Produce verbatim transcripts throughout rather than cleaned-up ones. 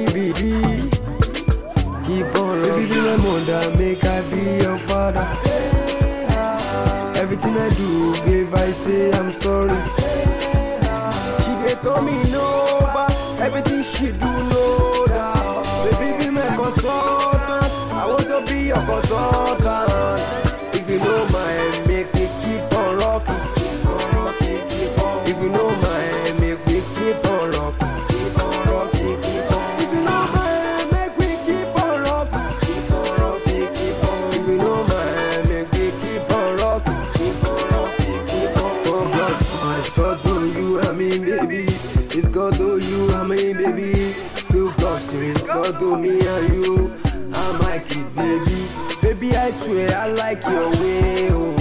me, baby. Keep on, baby, be my mother, make I be your father. Everything I do, babe, I say I'm sorry. She dey told me no, but everything she do no doubt. Baby, be my consultant. I want to be your consultant. If you know my, make me keep on rocking. Keep on rocking, keep on. If you know my, make me keep on rocking. Keep on rocking, keep on. If you know my, make me keep on rocking. Keep on rocking, keep on. If you know my, make me keep on rocking. Keep on rocking, keep on. Oh God, it's God to you, I mean baby. It's God to you, I mean baby. Too close to it's God to me and you. I'm my kiss, baby. Baby, I swear I like your way, oh.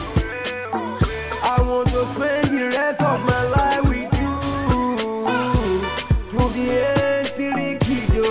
I want to spend the rest of my life with you. To the end, till the kiddo.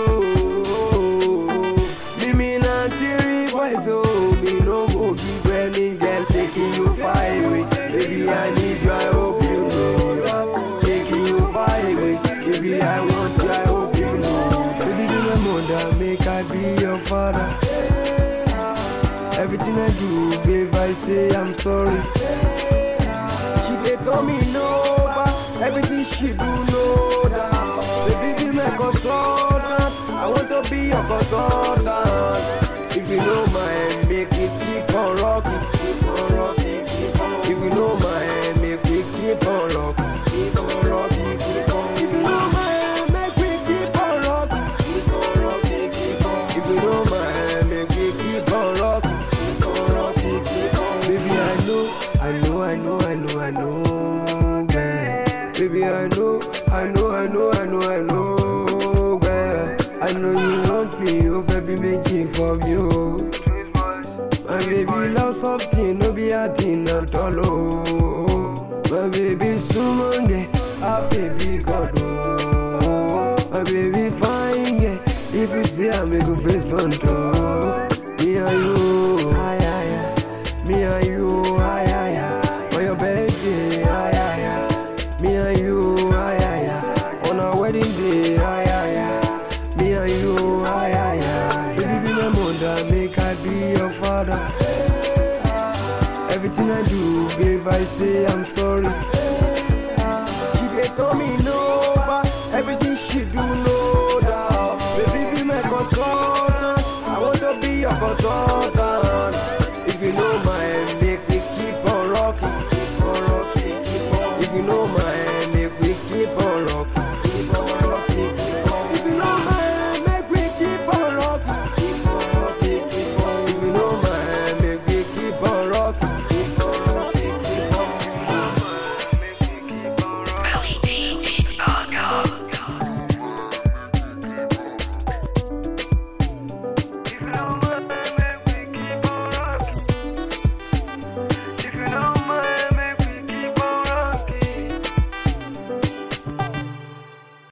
Me, not the voice, oh. Me no go give any girl taking you far away. Baby, I need you, I hope you know that. Taking you far away. Baby, I want you, I hope you know. Baby, be my mother, make I be your father. Everything I do, babe, I say I'm sorry. She dey told me no, but everything she do no doubt. Baby, be my consultant. I want to be your consultant. If you know my, make me keep on rocking. Keep on rocking, keep on. If you know my, make me keep on rocking. Keep on rocking, keep on. If you know my, make me keep on rocking. Keep on rocking, keep on. If you know my, make me keep on rocking. Baby, I know, I know, I know, I know, I know, girl. Baby, I know, I know, I know, I know, I know, girl. I know you want me, oh baby, making for you. My baby love something, no be a thing at all, oh. My baby someone get a baby God, oh. My baby fine, yeah. If you see I make a face front, oh. Me and you, aye, aye, aye. Me and you, aye, aye, aye. For your birthday, aye, aye, aye. Me and you, aye, aye, aye. On our wedding day, aye, aye, aye. Me and you, aye, aye, aye. Baby, be my mother, make I be your father. Everything I do, babe, I say I'm sorry. She dey told me no, but everything she do no doubt. Baby, be my consultant. I want to be your consultant. If you know my, make me keep on rocking. Keep on rocking, keep on. If you know my,